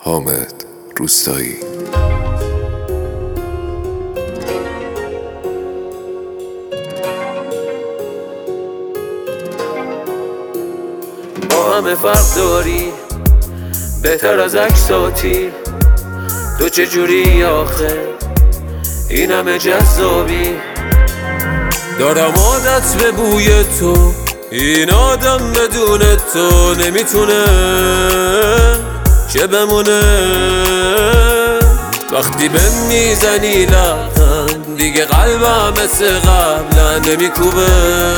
حامد روستایی. با همه فرق داری بهتر از عکساتی، تو چجوری آخه این همه جذابی؟ دارم عادت به بوی تو، این آدم بدون تو نمیتونه چه بمونه. وقتی به میزنی لبخند دیگه قلبم مثل قبلا نمیکوبه،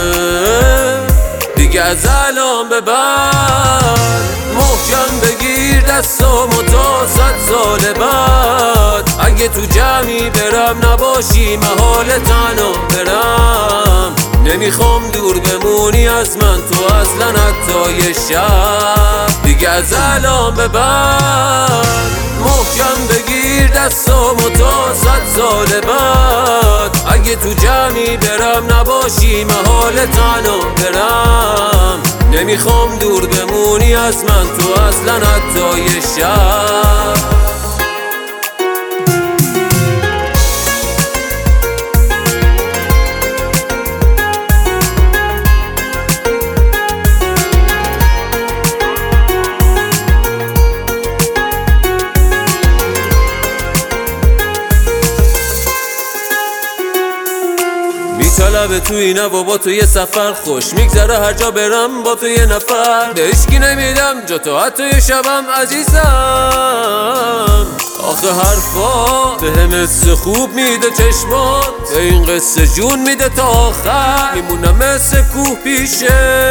دیگه از الان به بعد محکم بگیر دستامو تا 100 سال بعد. اگه تو جمعی برم نباشی محال تنها برم، نمیخوام دور بمونی از من تو اصلا حتی یه شب. دیگه از الان به بعد محکم بگیر دستامو تا 100 سال بعد. اگه تو جمعی برم نباشی محال تنها برم، نمیخوام دور بمونی از من تو اصلا حتی یه شب. میطلبه تو اینه و با تو یه سفر خوش میگذره، هر جا برم با تو یه نفر. به اشکی نمیدم جا تو حتی یه شبم عزیزم. آخه حرفا به هم حس خوب میده چشمات، به این قصه جون میده تا آخر. میمونم مثل کوه پیشت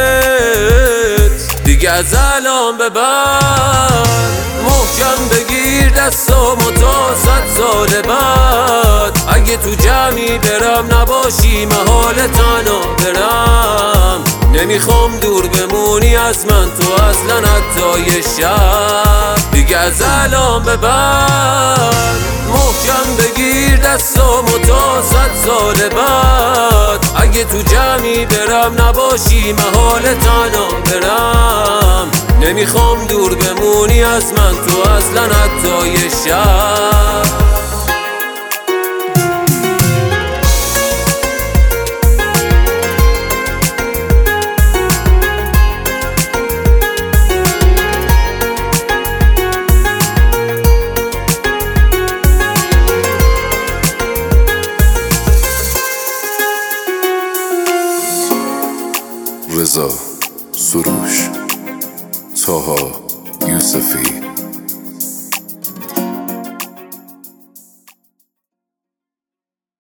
دیگه از الان به بعد محکم بگیر دستامو تا 100 سال بعد. اگه تو جمعی برم نباشی محال تنها برم، نمیخوام دور بمونی از من تو اصلا حتی یه شب. دیگه از الان به بعد محکم بگیر دستامو تا 100 سال بعد. اگه تو جمعی برم نباشی محال تنها برم، نمیخوام دور بمونی از من تو اصلا حتی یه شب. رضا سروش، طاها یوسفی.